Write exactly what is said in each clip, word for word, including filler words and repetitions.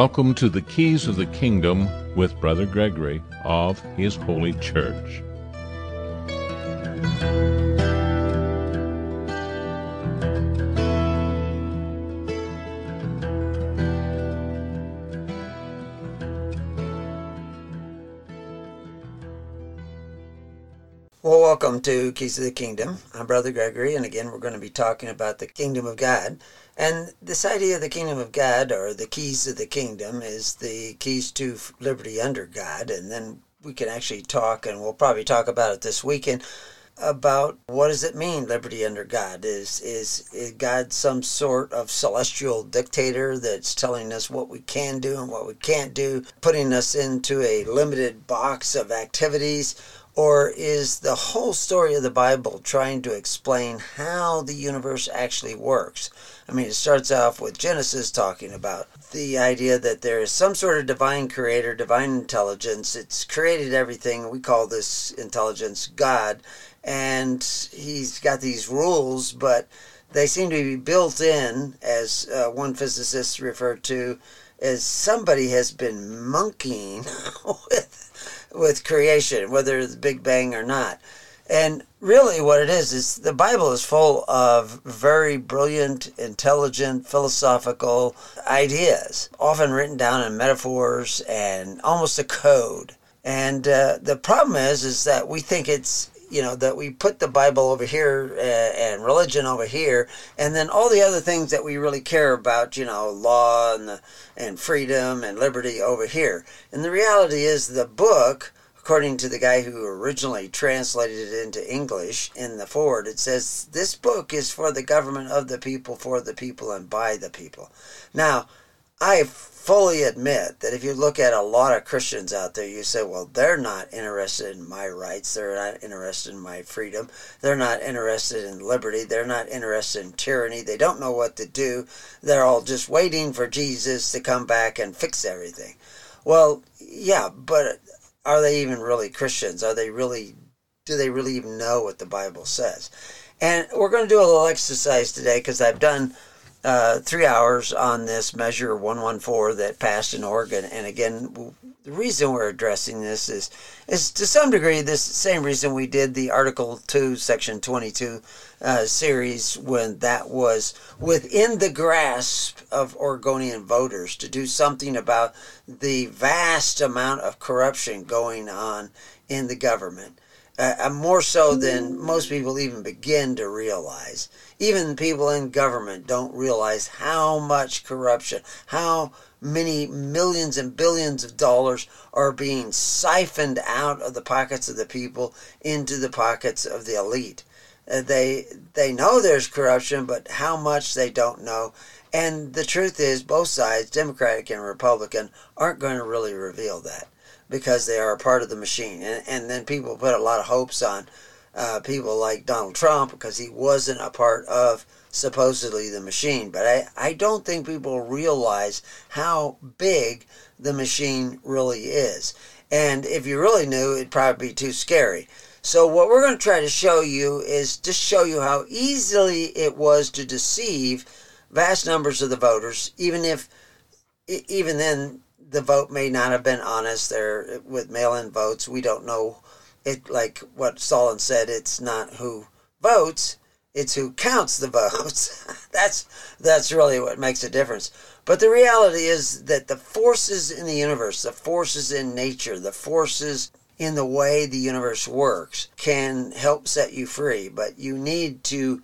Welcome to the Keys of the Kingdom with Brother Gregory of His Holy Church. Well, welcome to Keys of the Kingdom. I'm Brother Gregory, and again, we're going to be talking about the Kingdom of God. And this idea of the Kingdom of God, or the keys of the kingdom, is the keys to liberty under God. And then we can actually talk, and we'll probably talk about it this weekend, about what does it mean, liberty under God? Is, is, is God some sort of celestial dictator that's telling us what we can do and what we can't do, putting us into a limited box of activities? Or is the whole story of the Bible trying to explain how the universe actually works? I mean, it starts off with Genesis talking about the idea that there is some sort of divine creator, divine intelligence. It's created everything. We call this intelligence God. And he's got these rules, but they seem to be built in, as uh, one physicist referred to, as somebody has been monkeying with with creation, whether it's the Big Bang or not. And really what it is, is the Bible is full of very brilliant, intelligent, philosophical ideas, often written down in metaphors and almost a code. And uh, the problem is, is that we think it's, you know, that we put the Bible over here uh, and religion over here, and then all the other things that we really care about, you know, law and the, and freedom and liberty over here. And the reality is the book, according to the guy who originally translated it into English in the foreword, it says, this book is for the government of the people, for the people, and by the people. Now, I fully admit that if you look at a lot of Christians out there, you say, well, they're not interested in my rights. They're not interested in my freedom. They're not interested in liberty. They're not interested in tyranny. They don't know what to do. They're all just waiting for Jesus to come back and fix everything. Well, yeah, but are they even really Christians? Are they really, do they really even know what the Bible says? And we're going to do a little exercise today because I've done Uh, three hours on this Measure one fourteen that passed in Oregon. And again, the reason we're addressing this is, is to some degree this same reason we did the Article two, Section twenty-two uh, series, when that was within the grasp of Oregonian voters to do something about the vast amount of corruption going on in the government. Uh, more so than most people even begin to realize. Even people in government don't realize how much corruption, how many millions and billions of dollars are being siphoned out of the pockets of the people into the pockets of the elite. Uh, they they know there's corruption, but how much they don't know. And the truth is, both sides, Democratic and Republican, aren't going to really reveal that, because they are a part of the machine. And, and then people put a lot of hopes on uh, people like Donald Trump because he wasn't a part of supposedly the machine. But I, I don't think people realize how big the machine really is. And if you really knew, it'd probably be too scary. So what we're going to try to show you is just show you how easily it was to deceive vast numbers of the voters, even if, even then, the vote may not have been honest. There, with mail-in votes, we don't know it. Like what Stalin said, it's not who votes, it's who counts the votes. that's that's really what makes a difference. But the reality is that the forces in the universe, the forces in nature, the forces in the way the universe works can help set you free. But you need to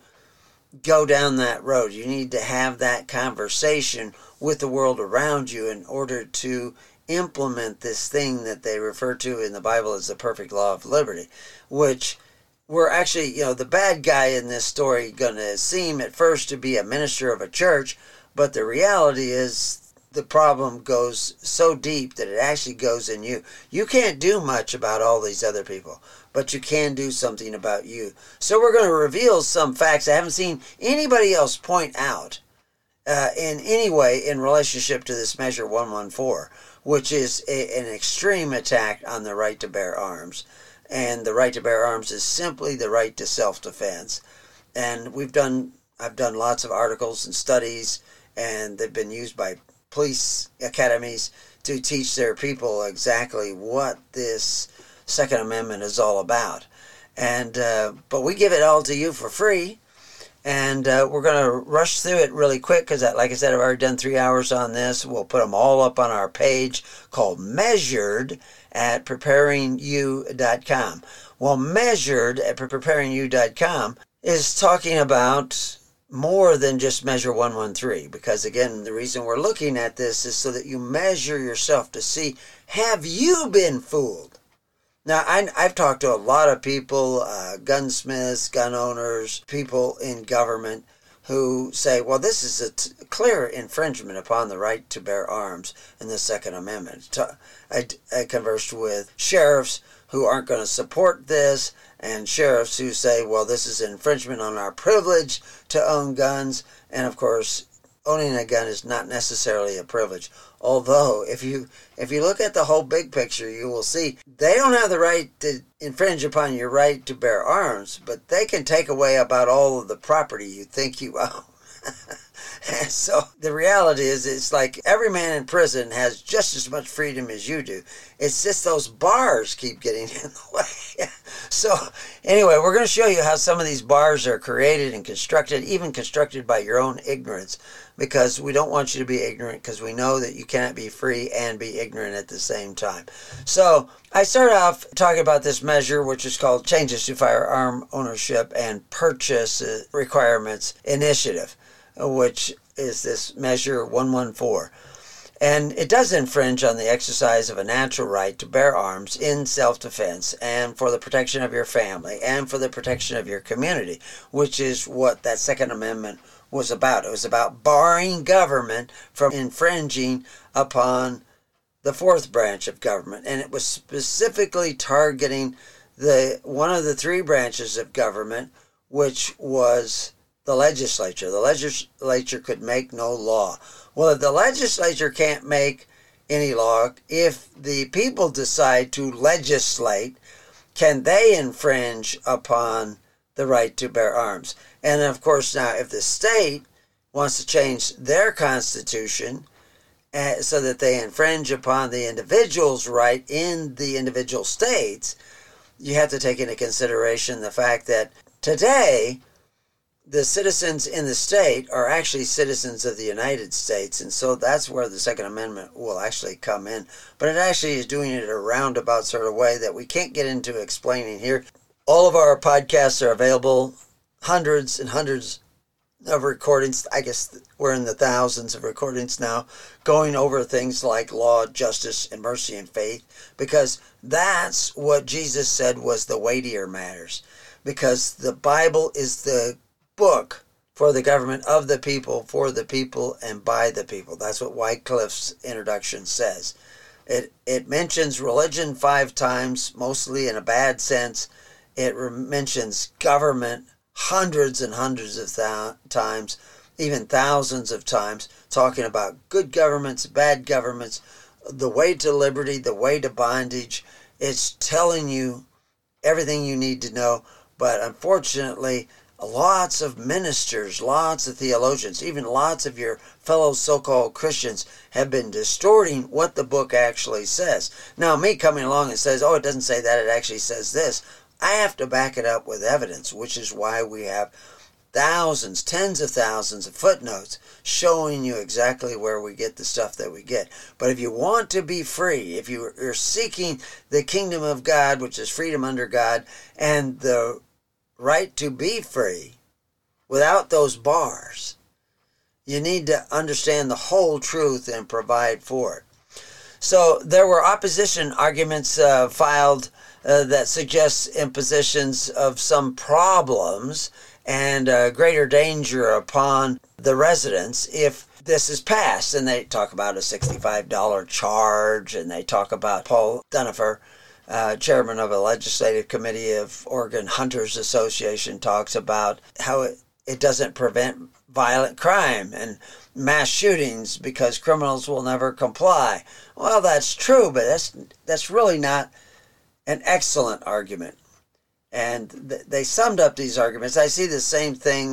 go down that road. You need to have that conversation with the world around you in order to implement this thing that they refer to in the Bible as the perfect law of liberty, which we're actually, you know, the bad guy in this story going to seem at first to be a minister of a church, but the reality is the problem goes so deep that it actually goes in you. You can't do much about all these other people, but you can do something about you. So we're going to reveal some facts I haven't seen anybody else point out uh, in any way in relationship to this Measure one fourteen, which is a, an extreme attack on the right to bear arms. And the right to bear arms is simply the right to self-defense. And we've done, I've done lots of articles and studies, and they've been used by police academies to teach their people exactly what this Second Amendment is all about. And uh, but we give it all to you for free. And uh, we're going to rush through it really quick because, like I said, I've already done three hours on this. We'll put them all up on our page called Measured at preparing you dot com. Well, Measured at preparing you dot com is talking about more than just Measure one one three, because, again, the reason we're looking at this is so that you measure yourself to see, have you been fooled? Now, I, I've talked to a lot of people, uh, gunsmiths, gun owners, people in government who say, well, this is a t- clear infringement upon the right to bear arms in the Second Amendment. I, I conversed with sheriffs who aren't going to support this, and sheriffs who say, well, this is an infringement on our privilege to own guns. And, of course, owning a gun is not necessarily a privilege. Although, if you if you look at the whole big picture, you will see they don't have the right to infringe upon your right to bear arms, but they can take away about all of the property you think you own. So the reality is, it's like every man in prison has just as much freedom as you do. It's just those bars keep getting in the way. So anyway, we're going to show you how some of these bars are created and constructed, even constructed by your own ignorance, because we don't want you to be ignorant, because we know that you cannot be free and be ignorant at the same time. So I start off talking about this measure, which is called Changes to Firearm Ownership and Purchase Requirements Initiative, which is this Measure one one four. And it does infringe on the exercise of a natural right to bear arms in self-defense and for the protection of your family and for the protection of your community, which is what that Second Amendment was about. It was about barring government from infringing upon the fourth branch of government. And it was specifically targeting the one of the three branches of government, which was the legislature. The legislature could make no law. Well, if the legislature can't make any law, if the people decide to legislate, can they infringe upon the right to bear arms? And of course, now, if the state wants to change their constitution uh, so that they infringe upon the individual's right in the individual states, you have to take into consideration the fact that today, the citizens in the state are actually citizens of the United States, and so that's where the Second Amendment will actually come in. But it actually is doing it a roundabout sort of way that we can't get into explaining here. All of our podcasts are available, hundreds and hundreds of recordings. I guess we're in the thousands of recordings now, going over things like law, justice, and mercy and faith, because that's what Jesus said was the weightier matters, because the Bible is the book for the government of the people, for the people, and by the people. That's what Wycliffe's introduction says. It it mentions religion five times, mostly in a bad sense. It re- mentions government hundreds and hundreds of th- times, even thousands of times, talking about good governments, bad governments, the way to liberty, the way to bondage. It's telling you everything you need to know, but unfortunately, lots of ministers, lots of theologians, even lots of your fellow so-called Christians have been distorting what the book actually says. Now, me coming along and says, oh, it doesn't say that, it actually says this, I have to back it up with evidence, which is why we have thousands, tens of thousands of footnotes showing you exactly where we get the stuff that we get. But if you want to be free, if you're seeking the kingdom of God, which is freedom under God, and the right to be free without those bars, you need to understand the whole truth and provide for it. So there were opposition arguments uh, filed uh, that suggest impositions of some problems and uh, greater danger upon the residents if this is passed. And they talk about a sixty-five dollars charge, and they talk about Paul Dunefer, Uh, chairman of a legislative committee of Oregon Hunters Association, talks about how it, it doesn't prevent violent crime and mass shootings because criminals will never comply. Well, that's true, but that's that's really not an excellent argument. And th- they summed up these arguments. I see the same thing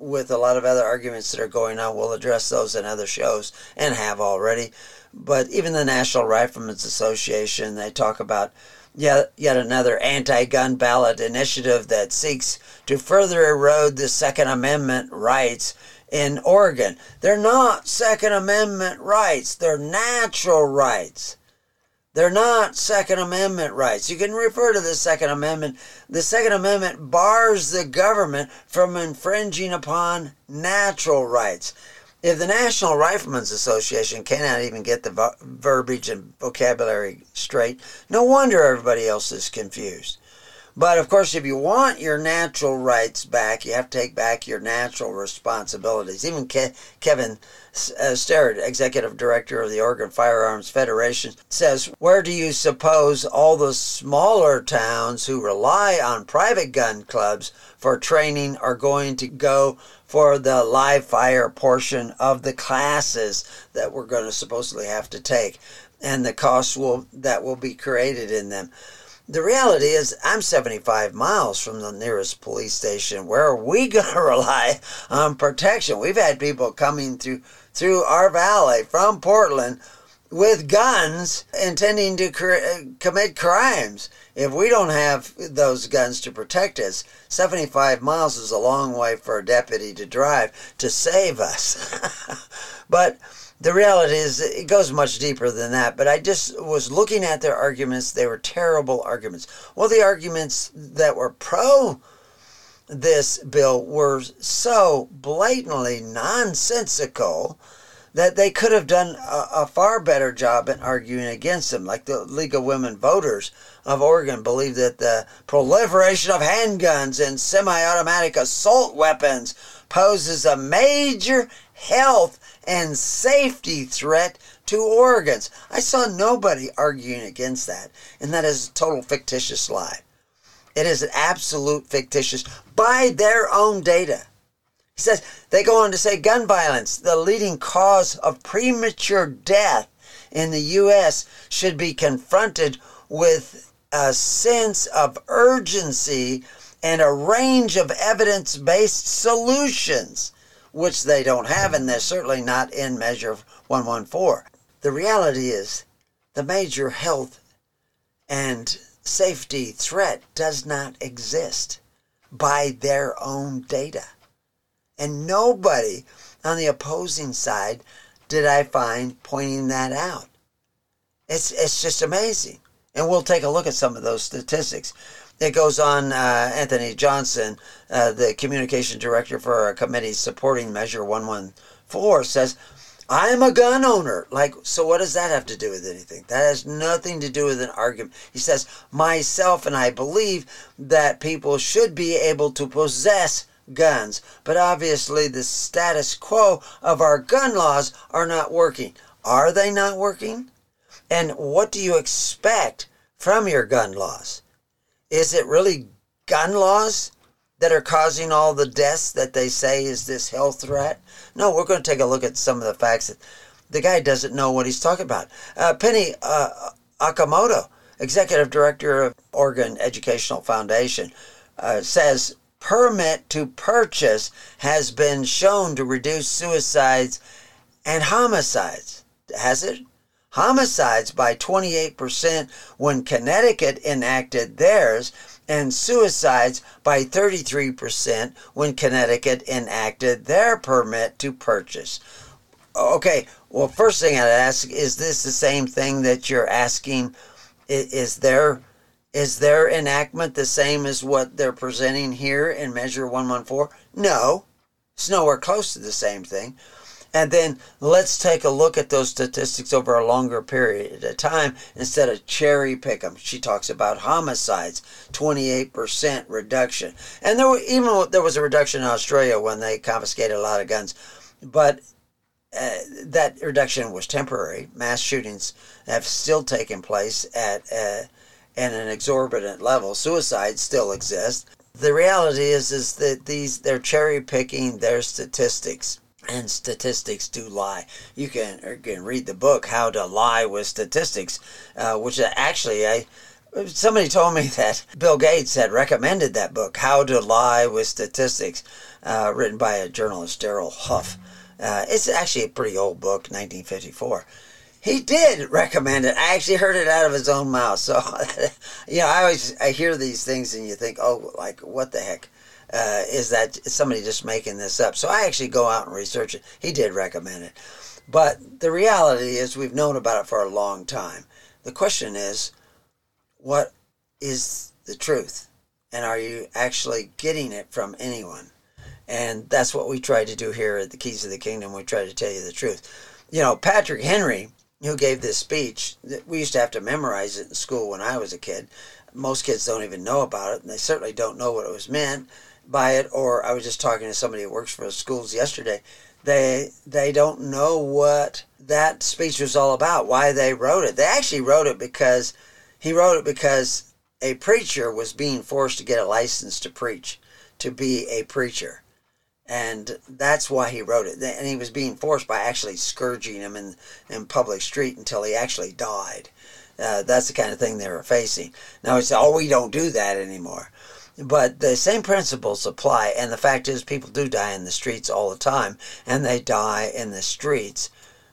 with a lot of other arguments that are going on. We'll address those in other shows and have already. But even the National Riflemen's Association, they talk about yet, yet another anti-gun ballot initiative that seeks to further erode the Second Amendment rights in Oregon. They're not Second Amendment rights. They're natural rights. They're not Second Amendment rights. You can refer to the Second Amendment. The Second Amendment bars the government from infringing upon natural rights. If the National Riflemen's Association cannot even get the vo- verbiage and vocabulary straight, no wonder everybody else is confused. But, of course, if you want your natural rights back, you have to take back your natural responsibilities. Even Ke- Kevin uh, Sterrett, Executive Director of the Oregon Firearms Federation, says, where do you suppose all the smaller towns who rely on private gun clubs for training are going to go for the live fire portion of the classes that we're going to supposedly have to take, and the costs will that will be created in them? The reality is, I'm seventy-five miles from the nearest police station. Where are we going to rely on protection? We've had people coming through through our valley from Portland with guns intending to cr- commit crimes. If we don't have those guns to protect us, seventy-five miles is a long way for a deputy to drive to save us. But the reality is, it goes much deeper than that. But I just was looking at their arguments. They were terrible arguments. Well, the arguments that were pro this bill were so blatantly nonsensical that they could have done a, a far better job in arguing against them. Like the League of Women Voters of Oregon believe that the proliferation of handguns and semi-automatic assault weapons poses a major health and safety threat to Oregons. I saw nobody arguing against that, and that is a total fictitious lie. It is an absolute fictitious by their own data. He says, they go on to say gun violence, the leading cause of premature death in the U S, should be confronted with a sense of urgency and a range of evidence-based solutions, which they don't have, and they're certainly not in Measure one fourteen. The reality is, the major health and safety threat does not exist by their own data. And nobody on the opposing side did I find pointing that out. It's it's just amazing. And we'll take a look at some of those statistics. It goes on, uh, Anthony Johnson, uh, the communication director for a committee supporting Measure one fourteen, says, I'm a gun owner. Like, so what does that have to do with anything? That has nothing to do with an argument. He says, myself and I believe that people should be able to possess guns, but obviously the status quo of our gun laws are not working. Are they not working? And what do you expect from your gun laws? Is it really gun laws that are causing all the deaths that they say is this health threat? No, we're going to take a look at some of the facts that the guy doesn't know what he's talking about. Uh, Penny uh, Okamoto, Executive Director of Oregon Educational Foundation, uh, says permit to purchase has been shown to reduce suicides and homicides. Has it? Homicides by twenty-eight percent when Connecticut enacted theirs, and suicides by thirty-three percent when Connecticut enacted their permit to purchase. Okay, well, first thing I'd ask, is this the same thing that you're asking? Is their, is their enactment the same as what they're presenting here in Measure one fourteen? No, it's nowhere close to the same thing. And then let's take a look at those statistics over a longer period of time instead of cherry pick them. She talks about homicides, twenty-eight percent reduction. And there were, even there was a reduction in Australia when they confiscated a lot of guns. But uh, that reduction was temporary. Mass shootings have still taken place at, uh, at an exorbitant level. Suicides still exist. The reality is, is that these they're cherry picking their statistics. And statistics do lie. You can, you can read the book, How to Lie with Statistics, uh, which actually I Somebody told me that Bill Gates had recommended that book, How to Lie with Statistics, uh, written by a journalist, Daryl Huff. Uh, it's actually a pretty old book, nineteen fifty-four. He did recommend it. I actually heard it out of his own mouth. So, you know, I always I hear these things and you think, oh, like, what the heck? Uh, is that is somebody just making this up? So I actually go out and research it. He did recommend it. But the reality is we've known about it for a long time. The question is, what is the truth? And are you actually getting it from anyone? And that's what we try to do here at the Keys of the Kingdom. We try to tell you the truth. You know, Patrick Henry, who gave this speech, we used to have to memorize it in school when I was a kid. Most kids don't even know about it, and they certainly don't know what it was meant by it. Or I was just talking to somebody who works for the schools yesterday. They they don't know what that speech was all about, why they wrote it. They actually wrote it because, he wrote it because a preacher was being forced to get a license to preach, to be a preacher. And that's why he wrote it. And he was being forced by actually scourging him in, in public street until he actually died. Uh, that's the kind of thing they were facing. Now it's, oh, we don't do that anymore. But the same principles apply, and the fact is people do die in the streets all the time, and they die in the streets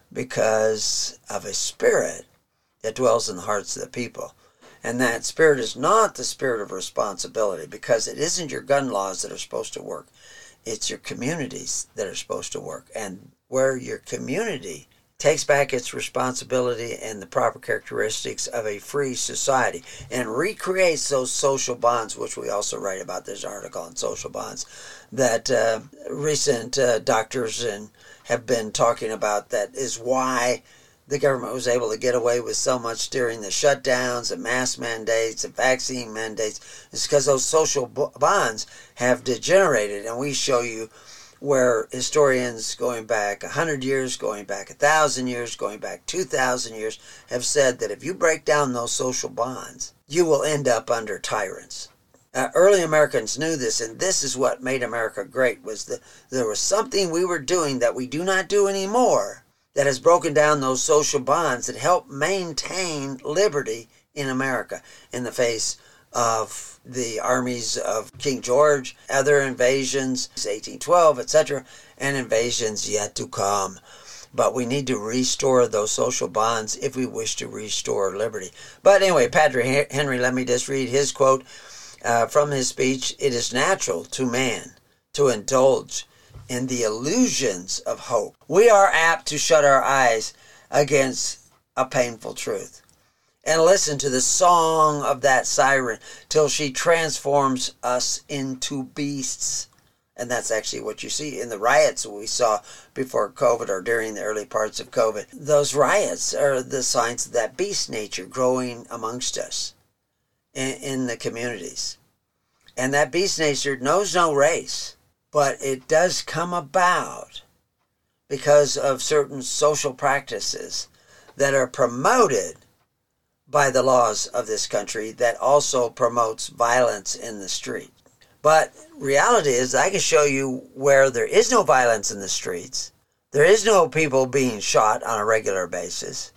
because of a spirit that dwells in the hearts of the people. And that spirit is not the spirit of responsibility, because it isn't your gun laws that are supposed to work. It's your communities that are supposed to work. And where your community takes back its responsibility and the proper characteristics of a free society and recreates those social bonds, which we also write about. There's an article on social bonds that uh, recent uh, doctors and have been talking about. That is why the government was able to get away with so much during the shutdowns and mask mandates and vaccine mandates. It's because those social bonds have degenerated, and we show you where historians going back one hundred years, going back one thousand years, going back two thousand years, have said that if you break down those social bonds, you will end up under tyrants. Uh, early Americans knew this, and this is what made America great, was that there was something we were doing that we do not do anymore that has broken down those social bonds that help maintain liberty in America in the face of the armies of King George, other invasions, eighteen twelve, et cetera, and invasions yet to come. But we need to restore those social bonds if we wish to restore liberty. But anyway, Patrick Henry, let me just read his quote uh, from his speech. "It is natural to man to indulge in the illusions of hope. We are apt to shut our eyes against a painful truth and listen to the song of that siren till she transforms us into beasts." And that's actually what you see in the riots we saw before COVID or during the early parts of COVID. Those riots are the signs of that beast nature growing amongst us in, in the communities. And that beast nature knows no race, but it does come about because of certain social practices that are promoted by the laws of this country that also promotes violence in the street. But reality is, I can show you where there is no violence in the streets. There is no people being shot on a regular basis.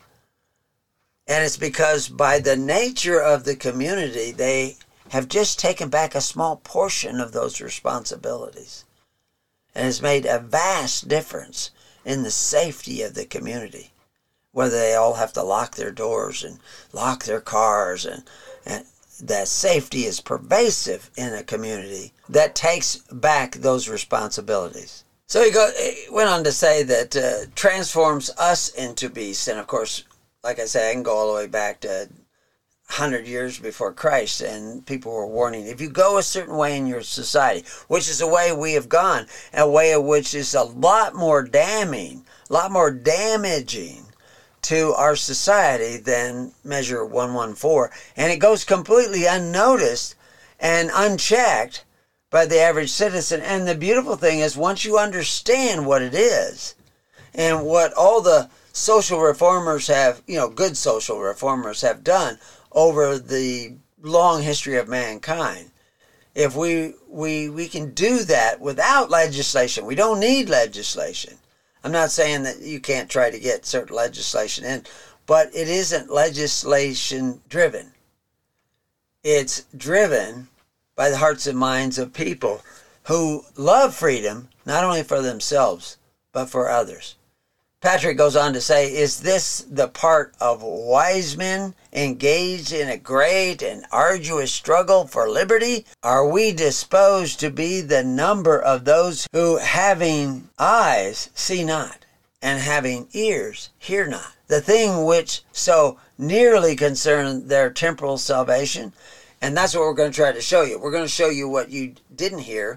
And it's because by the nature of the community, they have just taken back a small portion of those responsibilities. And it's made a vast difference in the safety of the community. Whether they all have to lock their doors and lock their cars, and, and that safety is pervasive in a community that takes back those responsibilities. So he, go, he went on to say that uh, transforms us into beasts. And of course, like I said, I can go all the way back to one hundred years before Christ, and people were warning, if you go a certain way in your society, which is the way we have gone, a way of which is a lot more damning, a lot more damaging to our society than Measure one fourteen, and it goes completely unnoticed and unchecked by the average citizen. And the beautiful thing is, once you understand what it is and what all the social reformers have, you know, good social reformers have done over the long history of mankind, if we we we can do that without legislation. We don't need legislation. I'm not saying that you can't try to get certain legislation in, but it isn't legislation driven. It's driven by the hearts and minds of people who love freedom, not only for themselves, but for others. Patrick goes on to say, is this the part of wise men engaged in a great and arduous struggle for liberty? Are we disposed to be the number of those who, having eyes, see not, and having ears, hear not? The thing which so nearly concerned their temporal salvation. And that's what we're going to try to show you. We're going to show you what you didn't hear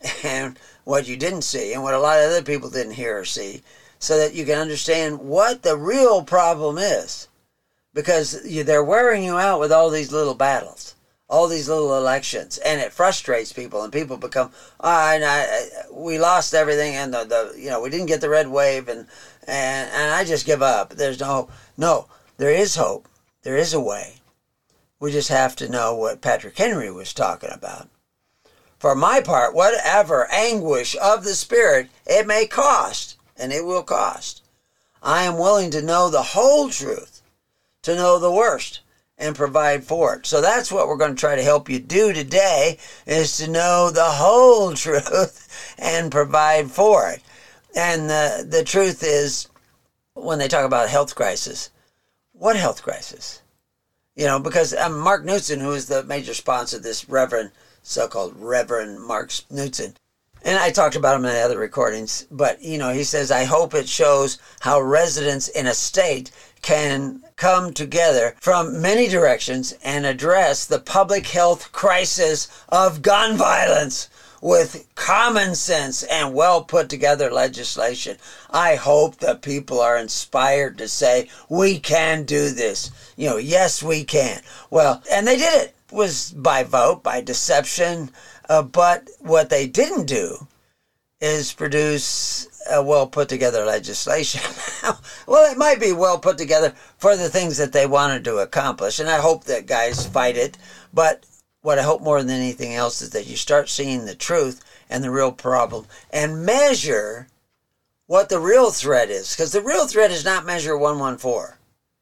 and what you didn't see and what a lot of other people didn't hear or see, so that you can understand what the real problem is. Because they're wearing you out with all these little battles, all these little elections, and it frustrates people, and people become, oh, I, I, we lost everything, and the, the you know we didn't get the red wave, and, and and I just give up. There's no no. There is hope. There is a way. We just have to know what Patrick Henry was talking about. For my part, whatever anguish of the spirit it may cost, and it will cost, I am willing to know the whole truth, to know the worst, and provide for it. So that's what we're going to try to help you do today, is to know the whole truth and provide for it. And the, the truth is, when they talk about health crisis, what health crisis? You know, because um, Mark Knudsen, who is the major sponsor of this Reverend, so-called Reverend Mark Knudsen, and I talked about him in the other recordings, but, you know, he says, I hope it shows how residents in a state can come together from many directions and address the public health crisis of gun violence with common sense and well put together legislation. I hope that people are inspired to say, we can do this. You know, yes, we can. Well, and they did it. It was by vote, by deception. Uh, but what they didn't do is produce a well put together legislation. Well, it might be well put together for the things that they wanted to accomplish. And I hope that guys fight it. But what I hope more than anything else is that you start seeing the truth and the real problem and measure what the real threat is. Because the real threat is not Measure one one four.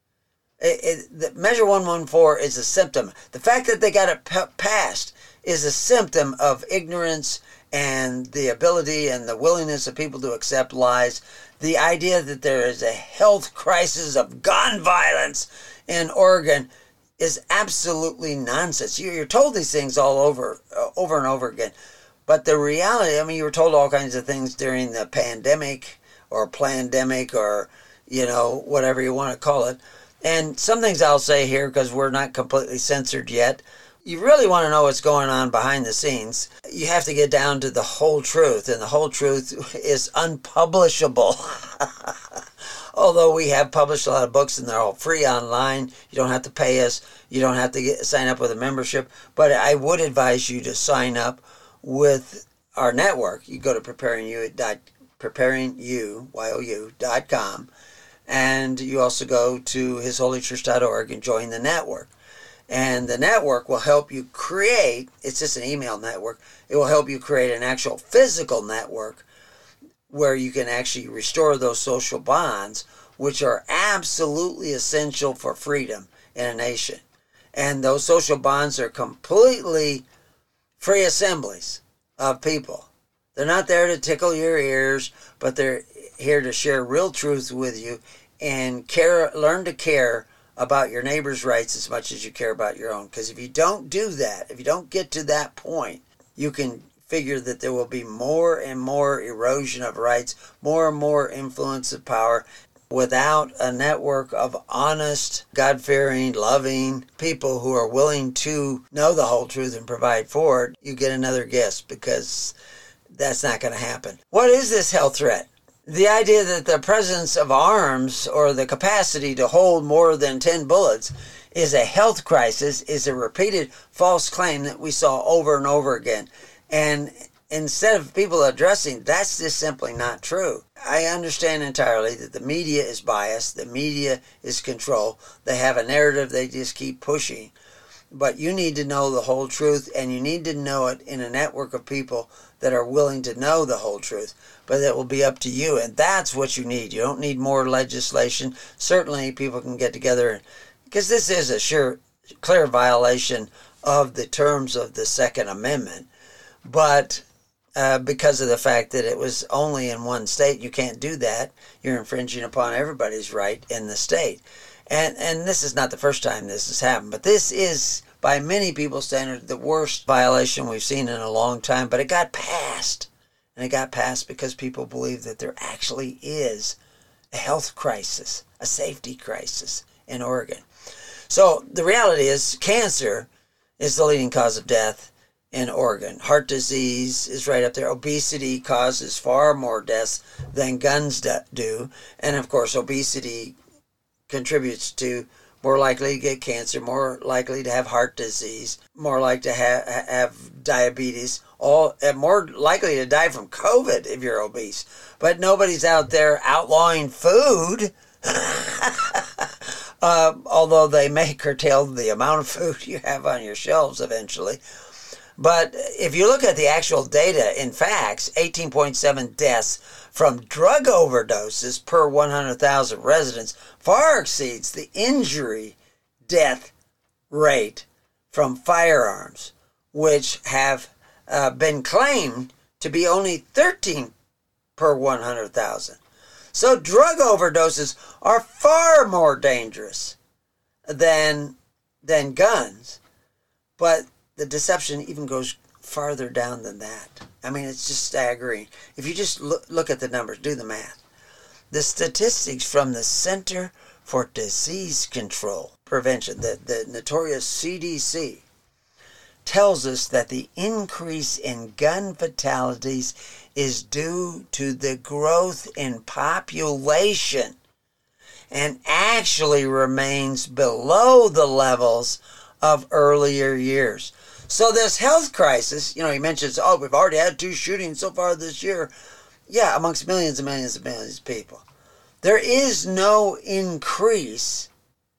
It, it, the Measure one one four is a symptom. The fact that they got it p- passed is a symptom of ignorance and the ability and the willingness of people to accept lies. The idea that there is a health crisis of gun violence in Oregon is absolutely nonsense. You're told these things all over, uh, over and over again. But the reality, I mean, you were told all kinds of things during the pandemic or plandemic or, you know, whatever you want to call it. And some things I'll say here because we're not completely censored yet. You really want to know what's going on behind the scenes, you have to get down to the whole truth. And the whole truth is unpublishable. Although we have published a lot of books and they're all free online. You don't have to pay us. You don't have to get, sign up with a membership. But I would advise you to sign up with our network. You go to preparing you dot preparing you dot com, and you also go to his holy church dot org and join the network. And the network will help you create, it's just an email network, it will help you create an actual physical network where you can actually restore those social bonds, which are absolutely essential for freedom in a nation. And those social bonds are completely free assemblies of people. They're not there to tickle your ears, but they're here to share real truth with you and care, learn to care about your neighbor's rights as much as you care about your own. Because if you don't do that, if you don't get to that point, you can figure that there will be more and more erosion of rights, more and more influence of power. Without a network of honest, God-fearing, loving people who are willing to know the whole truth and provide for it, you get another guess, because that's not going to happen. What is this health threat? The idea that the presence of arms or the capacity to hold more than ten bullets is a health crisis is a repeated false claim that we saw over and over again. And instead of people addressing, that's just simply not true. I understand entirely that the media is biased, the media is control, they have a narrative they just keep pushing. But you need to know the whole truth, and you need to know it in a network of people that are willing to know the whole truth. But that will be up to you, and that's what you need. You don't need more legislation. Certainly people can get together, because this is a sure, clear violation of the terms of the Second Amendment, but uh, because of the fact that it was only in one state, you can't do that. You're infringing upon everybody's right in the state. And and this is not the first time this has happened, but this is, by many people's standards, the worst violation we've seen in a long time. But it got passed. And it got passed because people believe that there actually is a health crisis, a safety crisis in Oregon. So the reality is cancer is the leading cause of death in Oregon. Heart disease is right up there. Obesity causes far more deaths than guns do. And of course, obesity contributes to more likely to get cancer, more likely to have heart disease, more likely to have, have diabetes, all and more likely to die from COVID if you're obese. But nobody's out there outlawing food, uh, although they may curtail the amount of food you have on your shelves eventually. But if you look at the actual data, in facts, eighteen point seven deaths from drug overdoses per one hundred thousand residents far exceeds the injury death rate from firearms, which have uh, been claimed to be only thirteen per one hundred thousand. So drug overdoses are far more dangerous than, than guns, but the deception even goes farther down than that. I mean, it's just staggering. If you just look, look at the numbers, do the math. The statistics from the Center for Disease Control Prevention, the, the notorious C D C, tells us that the increase in gun fatalities is due to the growth in population and actually remains below the levels of earlier years. So this health crisis, you know, he mentions, oh, we've already had two shootings so far this year. Yeah, amongst millions and millions and millions of people. There is no increase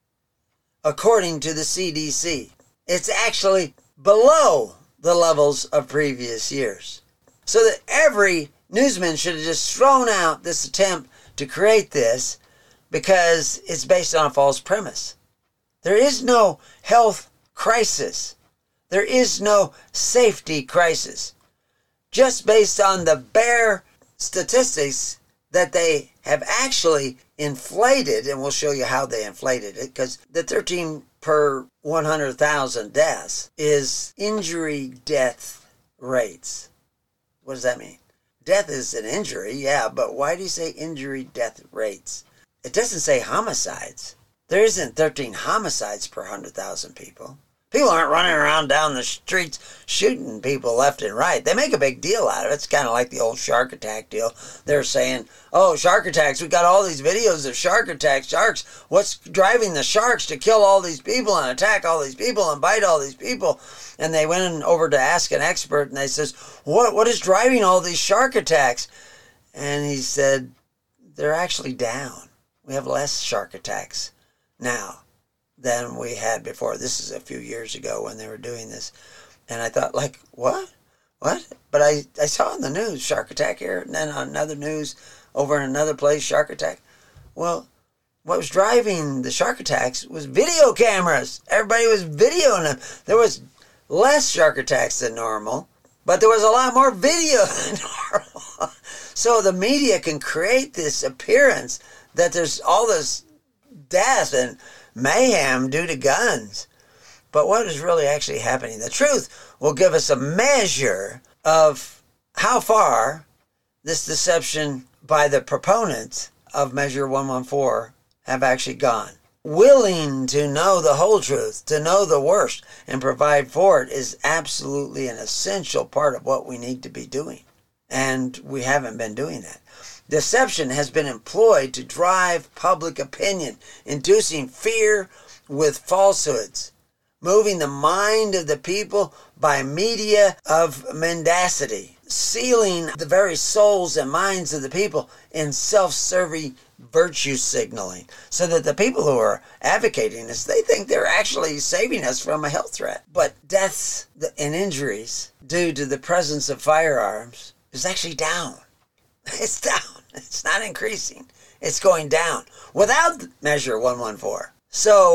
according to the C D C. It's actually below the levels of previous years. So that every newsman should have just thrown out this attempt to create this because it's based on a false premise. There is no health crisis. There is no safety crisis. Just based on the bare statistics that they have actually inflated, and we'll show you how they inflated it, because the thirteen per one hundred thousand deaths is injury death rates. What does that mean? Death is an injury, yeah, but why do you say injury death rates? It doesn't say homicides. There isn't thirteen homicides per one hundred thousand people. People aren't running around down the streets shooting people left and right. They make a big deal out of it. It's kind of like the old shark attack deal. They're saying, oh, shark attacks. We got all these videos of shark attacks. Sharks, what's driving the sharks to kill all these people and attack all these people and bite all these people? And they went over to ask an expert, and they says, what, what is driving all these shark attacks? And he said, they're actually down. We have less shark attacks now than we had before. This is a few years ago when they were doing this. And I thought, like, what? What? But I, I saw on the news, shark attack here, and then on another news, over in another place, shark attack. Well, what was driving the shark attacks was video cameras. Everybody was videoing them. There was less shark attacks than normal, but there was a lot more video than normal. So the media can create this appearance that there's all this death and mayhem due to guns. But what is really actually happening? The truth will give us a measure of how far this deception by the proponents of Measure one fourteen have actually gone. Willing to know the whole truth, to know the worst, and provide for it is absolutely an essential part of what we need to be doing. And we haven't been doing that. Deception has been employed to drive public opinion, inducing fear with falsehoods, moving the mind of the people by media of mendacity, sealing the very souls and minds of the people in self-serving virtue signaling, so that the people who are advocating this, they think they're actually saving us from a health threat. But deaths and injuries due to the presence of firearms is actually down. It's down. It's not increasing. It's going down without Measure one fourteen. So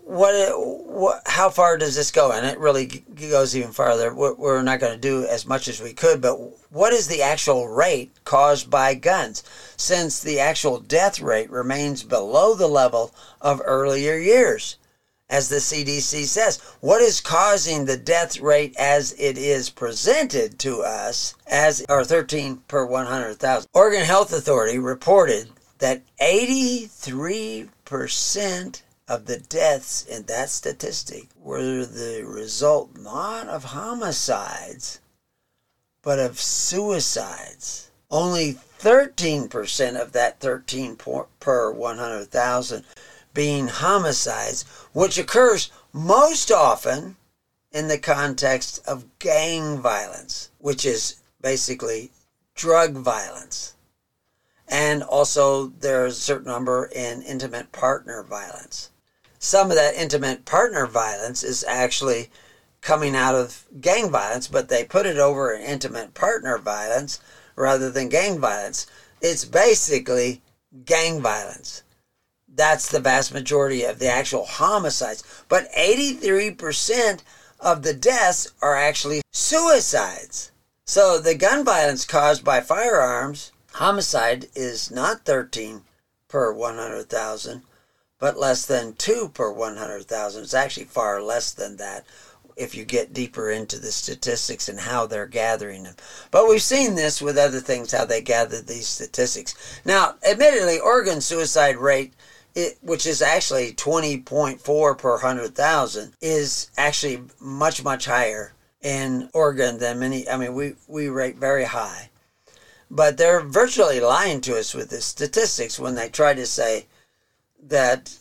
what, what, how far does this go? And it really goes even farther. We're not going to do as much as we could, but what is the actual rate caused by guns? Since the actual death rate remains below the level of earlier years, as the C D C says, what is causing the death rate as it is presented to us as our thirteen per one hundred thousand? Oregon Health Authority reported that eighty-three percent of the deaths in that statistic were the result not of homicides, but of suicides. Only thirteen percent of that thirteen per one hundred thousand being homicides, which occurs most often in the context of gang violence, which is basically drug violence. And also there's a certain number in intimate partner violence. Some of that intimate partner violence is actually coming out of gang violence, but they put it over in intimate partner violence rather than gang violence. It's basically gang violence. That's the vast majority of the actual homicides. But eighty-three percent of the deaths are actually suicides. So the gun violence caused by firearms, homicide is not thirteen per one hundred thousand, but less than two per one hundred thousand. It's actually far less than that if you get deeper into the statistics and how they're gathering them. But we've seen this with other things, how they gather these statistics. Now, admittedly, Oregon's suicide rate, It, which is actually twenty point four per one hundred thousand, is actually much, much higher in Oregon than many. I mean, we, we rate very high. But they're virtually lying to us with the statistics when they try to say that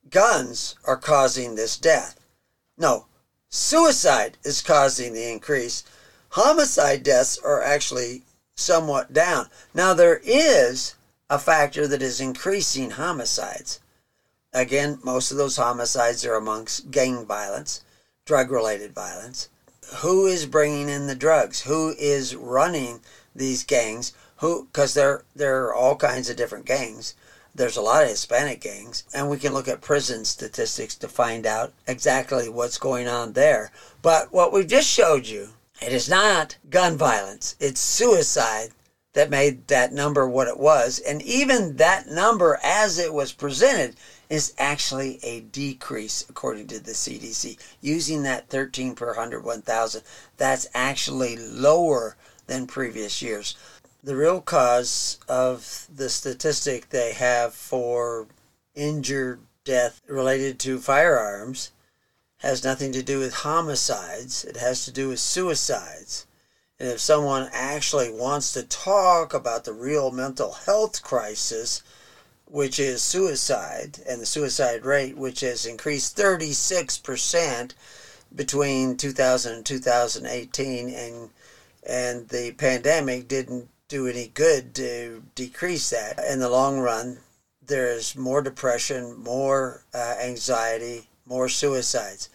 guns are causing this death. No, suicide is causing the increase. Homicide deaths are actually somewhat down. Now, there is a factor that is increasing homicides. Again, most of those homicides are amongst gang violence, drug-related violence. Who is bringing in the drugs? Who is running these gangs? Who? Because there, there are all kinds of different gangs. There's a lot of Hispanic gangs, and we can look at prison statistics to find out exactly what's going on there. But what we just showed you, it is not gun violence. It's suicide that made that number what it was. And even that number as it was presented is actually a decrease according to the C D C. Using that thirteen per one hundred one thousand, that's actually lower than previous years. The real cause of the statistic they have for injured death related to firearms has nothing to do with homicides. It has to do with suicides. And if someone actually wants to talk about the real mental health crisis, which is suicide, and the suicide rate, which has increased thirty-six percent between two thousand and two thousand eighteen, and, and the pandemic didn't do any good to decrease that. In the long run, there's more depression, more uh, anxiety, more suicides.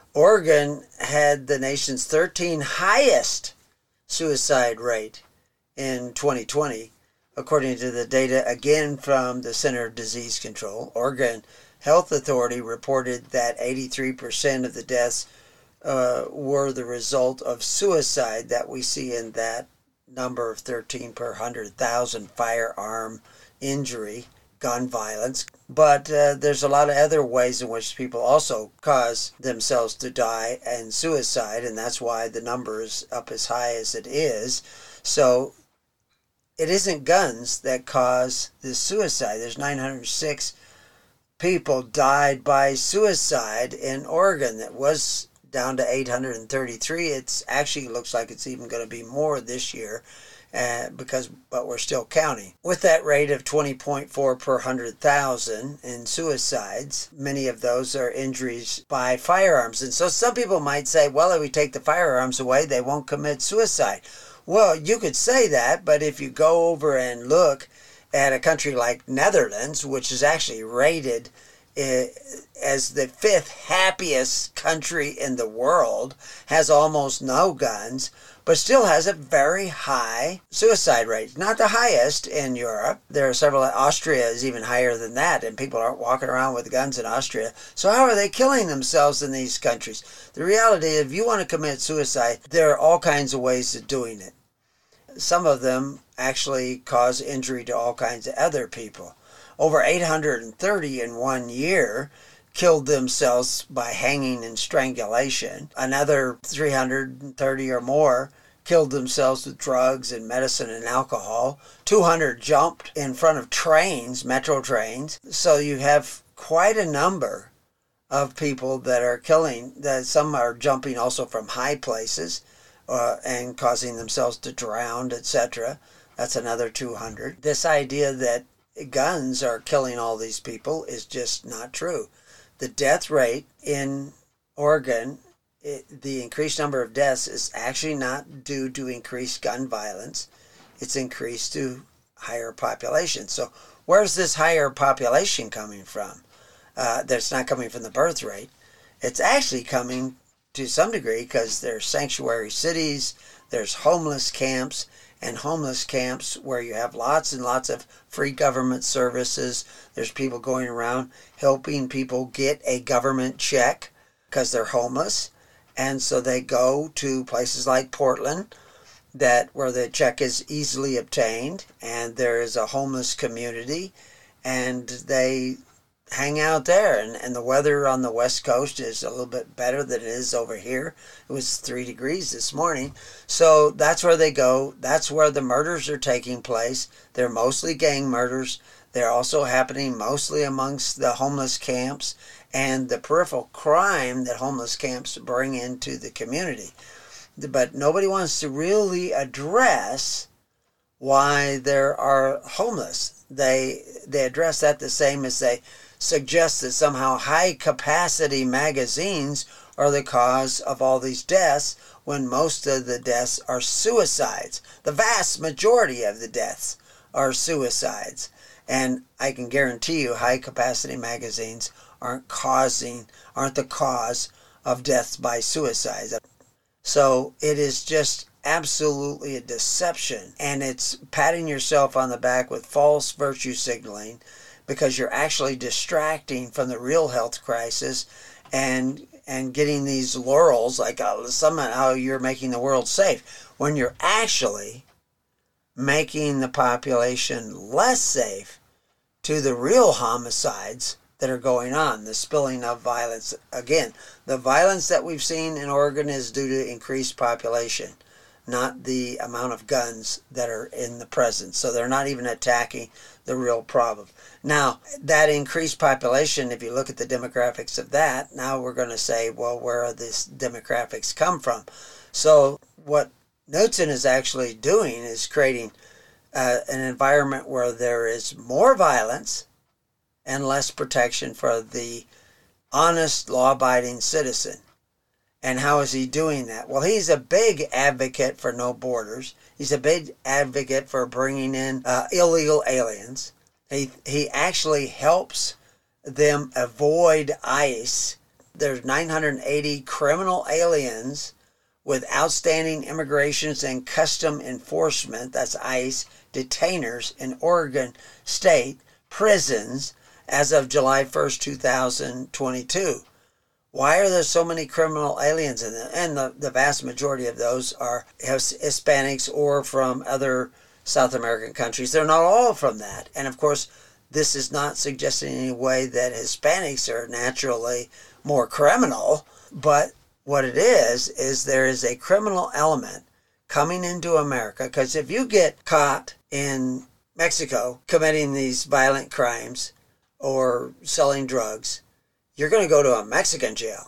Oregon had the nation's thirteenth highest suicide rate in twenty twenty, according to the data again from the Center for Disease Control. Oregon Health Authority reported that eighty-three percent of the deaths uh, were the result of suicide that we see in that number of thirteen per one hundred thousand firearm injury, gun violence. But uh, there's a lot of other ways in which people also cause themselves to die and suicide, and that's why the number is up as high as it is. So it isn't guns that cause this suicide. There's nine hundred six people died by suicide in Oregon. That was down to eight hundred thirty-three. It's actually looks like it's even going to be more this year. Uh, because, but we're still counting. With that rate of twenty point four per one hundred thousand in suicides, many of those are injuries by firearms. And so some people might say, well, if we take the firearms away, they won't commit suicide. Well, you could say that, but if you go over and look at a country like Netherlands, which is actually rated as the fifth happiest country in the world, has almost no guns, but still has a very high suicide rate. Not the highest in Europe. There are several, Austria is even higher than that, and people aren't walking around with guns in Austria. So how are they killing themselves in these countries? The reality is, if you want to commit suicide, there are all kinds of ways of doing it. Some of them actually cause injury to all kinds of other people. Over eight hundred thirty in one year killed themselves by hanging and strangulation. Another three hundred thirty or more killed themselves with drugs and medicine and alcohol. two hundred jumped in front of trains, metro trains. So you have quite a number of people that are killing. That some are jumping also from high places uh, and causing themselves to drown, et cetera. That's another two hundred. This idea that guns are killing all these people is just not true. The death rate in Oregon, it, the increased number of deaths is actually not due to increased gun violence. It's increased to higher population. So where's this higher population coming from? Uh, that's not coming from the birth rate. It's actually coming to some degree because there's sanctuary cities, there's homeless camps, and homeless camps where you have lots and lots of free government services. There's people going around helping people get a government check because they're homeless. And so they go to places like Portland that where the check is easily obtained, and there is a homeless community, and they hang out there. And, and the weather on the West Coast is a little bit better than it is over here. It was three degrees this morning. So that's where they go. That's where the murders are taking place. They're mostly gang murders. They're also happening mostly amongst the homeless camps and the peripheral crime that homeless camps bring into the community. But nobody wants to really address why there are homeless. They they address that the same as they suggest that somehow high-capacity magazines are the cause of all these deaths, when most of the deaths are suicides. The vast majority of the deaths are suicides. And I can guarantee you high-capacity magazines aren't causing, aren't the cause of deaths by suicides. So it is just absolutely a deception, and it's patting yourself on the back with false virtue signaling, because you're actually distracting from the real health crisis and and getting these laurels like uh, somehow you're making the world safe, when you're actually making the population less safe to the real homicides that are going on, the spilling of violence. Again, the violence that we've seen in Oregon is due to increased population, not the amount of guns that are in the presence. So they're not even attacking the real problem. Now, that increased population, if you look at the demographics of that, now we're going to say, well, where are these demographics come from? So what Knudsen is actually doing is creating uh, an environment where there is more violence and less protection for the honest, law-abiding citizen. And how is he doing that? Well, he's a big advocate for no borders. He's a big advocate for bringing in uh, illegal aliens. He he actually helps them avoid ICE. There's nine hundred eighty criminal aliens with outstanding immigrations and custom enforcement, that's ICE, detainers in Oregon State prisons as of July first, two thousand twenty-two. Why are there so many criminal aliens in them? And the, the vast majority of those are Hispanics or from other South American countries. They're not all from that. And of course, this is not suggesting in any way that Hispanics are naturally more criminal. But what it is, is there is a criminal element coming into America. Because if you get caught in Mexico committing these violent crimes or selling drugs, you're going to go to a Mexican jail.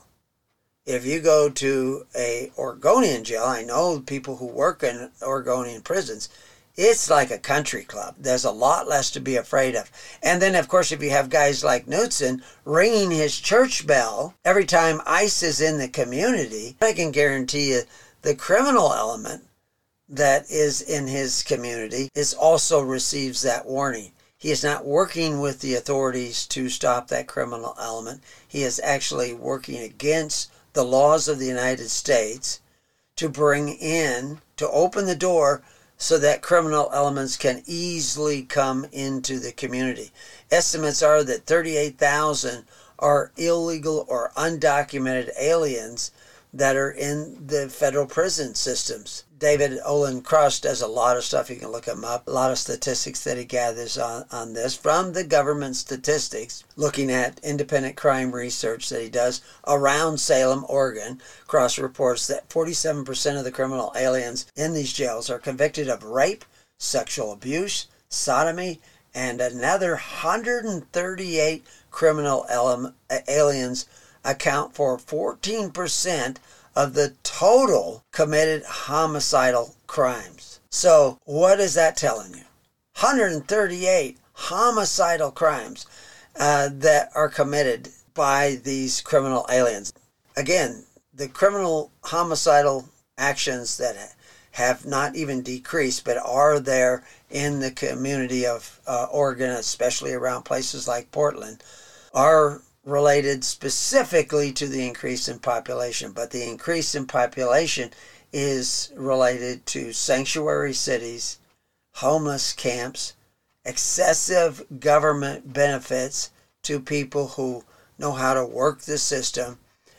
If you go to a Oregonian jail, I know people who work in Oregonian prisons, it's like a country club. There's a lot less to be afraid of. And then, of course, if you have guys like Knudsen ringing his church bell every time ICE is in the community, I can guarantee you the criminal element that is in his community is also receives that warning. He is not working with the authorities to stop that criminal element. He is actually working against the laws of the United States to bring in, to open the door so that criminal elements can easily come into the community. Estimates are that thirty-eight thousand are illegal or undocumented aliens that are in the federal prison systems. David Olin Cross does a lot of stuff. You can look him up. A lot of statistics that he gathers on, on this from the government statistics, looking at independent crime research that he does around Salem, Oregon. Cross reports that forty-seven percent of the criminal aliens in these jails are convicted of rape, sexual abuse, sodomy, and another one hundred thirty-eight criminal ele- aliens account for fourteen percent of the total committed homicidal crimes. So what is that telling you? one hundred thirty-eight homicidal crimes uh, that are committed by these criminal aliens. Again, the criminal homicidal actions that have not even decreased but are there in the community of uh, Oregon, especially around places like Portland, are related specifically to the increase in population. But the increase in population is related to sanctuary cities, homeless camps, excessive government benefits to people who know how to work the system,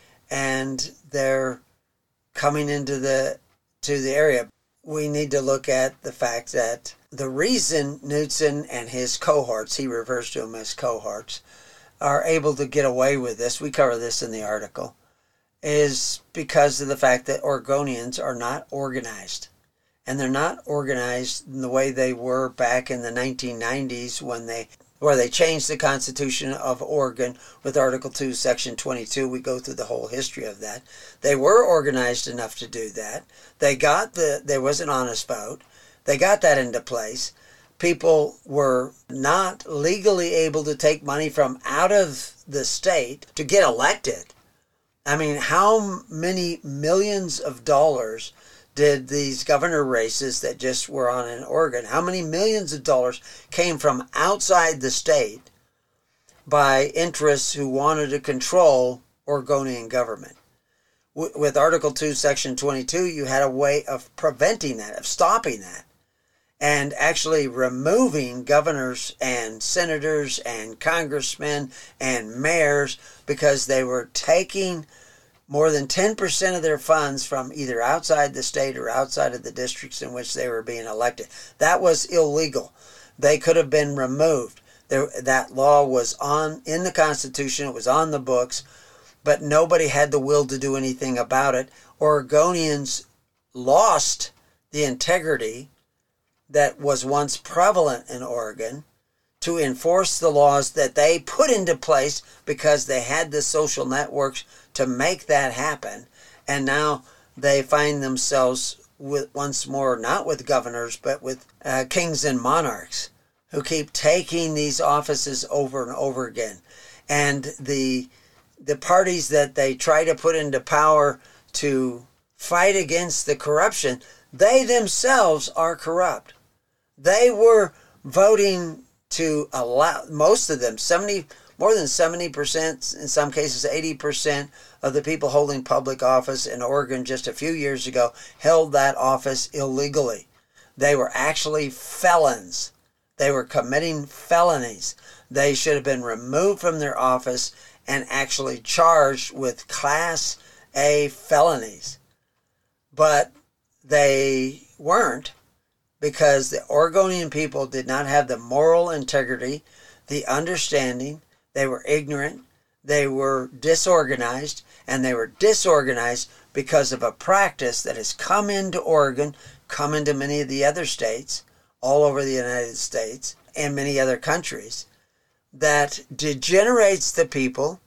and they're coming into the to the area. We need to look at the fact that the reason Knudsen and his cohorts, he refers to them as cohorts, are able to get away with this, we cover this in the article, is because of the fact that Oregonians are not organized. And they're not organized in the way they were back in the nineteen nineties when they where they changed the Constitution of Oregon with Article two, Section twenty-two. We go through the whole history of that. They were organized enough to do that. They got the, there was an honest vote. They got that into place. People were not legally able to take money from out of the state to get elected. I mean, how many millions of dollars did these governor races that just were on in Oregon, how many millions of dollars came from outside the state by interests who wanted to control Oregonian government? With Article two, Section twenty-two, you had a way of preventing that, of stopping that, and actually removing governors and senators and congressmen and mayors because they were taking more than ten percent of their funds from either outside the state or outside of the districts in which they were being elected. That was illegal. They could have been removed. There, that law was on in the Constitution. It was on the books, but nobody had the will to do anything about it. Oregonians lost the integrity that was once prevalent in Oregon to enforce the laws that they put into place because they had the social networks to make that happen. And now they find themselves with once more, not with governors, but with uh, kings and monarchs who keep taking these offices over and over again. And the the parties that they try to put into power to fight against the corruption, they themselves are corrupt. They were voting to allow, most of them, seventy, more than seventy percent, in some cases eighty percent of the people holding public office in Oregon just a few years ago held that office illegally. They were actually felons. They were committing felonies. They should have been removed from their office and actually charged with Class A felonies. But they weren't, because the Oregonian people did not have the moral integrity, the understanding. They were ignorant, they were disorganized, and they were disorganized because of a practice that has come into Oregon, come into many of the other states, all over the United States, and many other countries, that degenerates the people,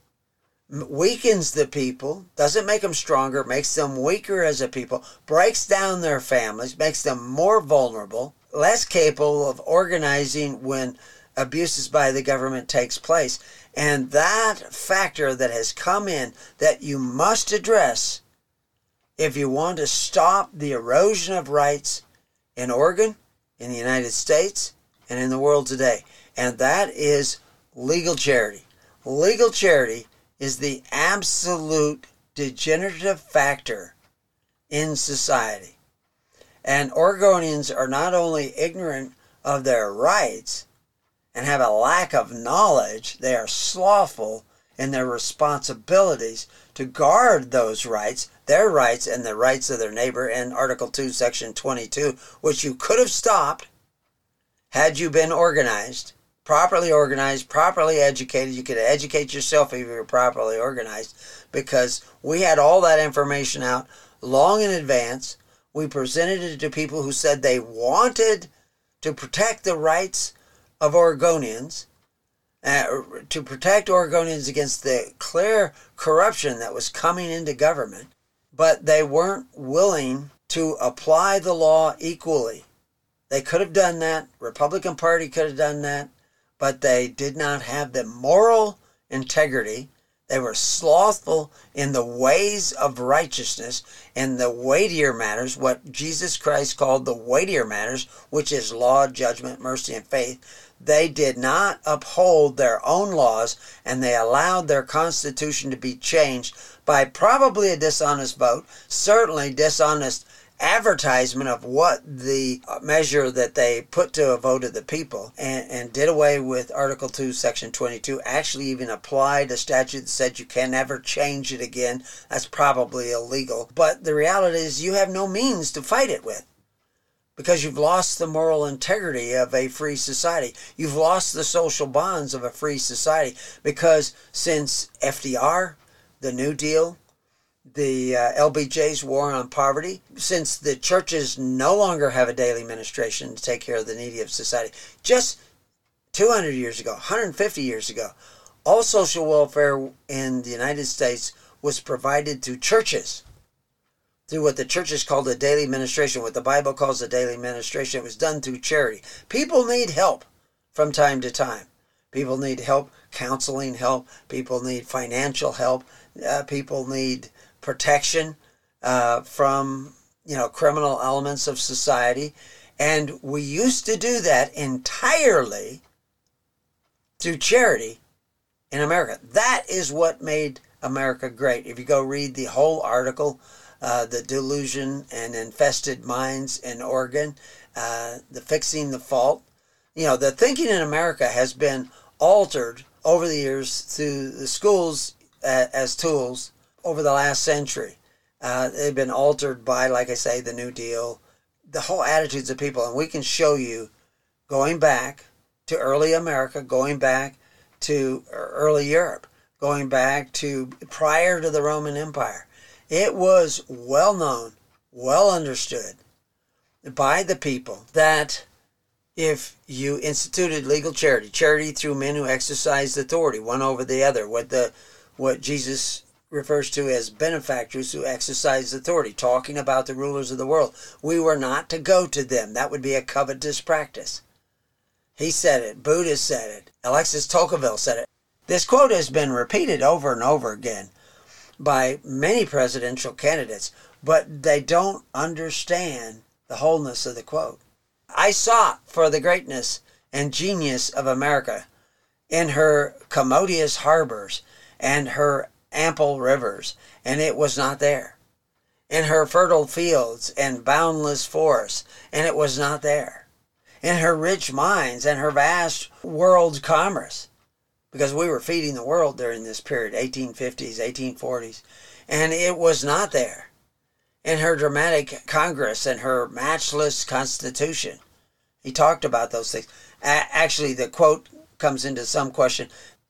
weakens the people, doesn't make them stronger, makes them weaker as a people, breaks down their families, makes them more vulnerable, less capable of organizing when abuses by the government takes place. And that factor that has come in that you must address if you want to stop the erosion of rights in Oregon, in the United States, and in the world today. and that is legal charity. Legal charity is the absolute degenerative factor in society. And Oregonians are not only ignorant of their rights and have a lack of knowledge, they are slothful in their responsibilities to guard those rights, their rights and the rights of their neighbor in Article two, Section twenty-two, which you could have stopped had you been organized, properly organized, properly educated. You could educate yourself if you were properly organized, because we had all that information out long in advance. We presented it to people who said they wanted to protect the rights of Oregonians, uh, to protect Oregonians against the clear corruption that was coming into government, but they weren't willing to apply the law equally. They could have done that. Republican Party could have done that, but they did not have the moral integrity. They were slothful in the ways of righteousness and the weightier matters, what Jesus Christ called the weightier matters, which is law, judgment, mercy, and faith. They did not uphold their own laws, and they allowed their Constitution to be changed by probably a dishonest vote, certainly dishonest advertisement of what the measure that they put to a vote of the people, and, and did away with Article two, Section twenty-two, actually even applied a statute that said you can never change it again. That's probably illegal. But the reality is you have no means to fight it with, because you've lost the moral integrity of a free society. You've lost the social bonds of a free society, because since F D R, the New Deal, the uh, L B J's war on poverty, since the churches no longer have a daily ministration to take care of the needy of society, just two hundred years ago, one hundred fifty years ago, all social welfare in the United States was provided to churches, through what the churches called a daily ministration, what the Bible calls a daily ministration. It was done through charity. People need help from time to time. People need help, counseling help. People need financial help. Uh, people need protection uh, from, you know, criminal elements of society. And we used to do that entirely through charity in America. That is what made America great. If you go read the whole article, uh, The Delusion and Infested Minds in Oregon, uh, the Fixing the Fault, you know, the thinking in America has been altered over the years through the schools uh, as tools over the last century. Uh, they've been altered by, like I say, the New Deal, the whole attitudes of people. And we can show you, going back to early America, going back to early Europe, going back to prior to the Roman Empire, it was well known, well understood by the people that if you instituted legal charity, charity through men who exercised authority, one over the other, what the what Jesus refers to as benefactors who exercise authority, talking about the rulers of the world. We were not to go to them. That would be a covetous practice. He said it. Buddha said it. Alexis Tocqueville said it. This quote has been repeated over and over again by many presidential candidates, but they don't understand the wholeness of the quote. I sought for the greatness and genius of America in her commodious harbors and her ample rivers, and it was not there. In her fertile fields and boundless forests, and it was not there. In her rich mines and her vast world commerce, because we were feeding the world during this period, eighteen fifties, eighteen forties, and it was not there. In her dramatic Congress and her matchless Constitution. He talked about those things. A- actually, the quote comes into some question.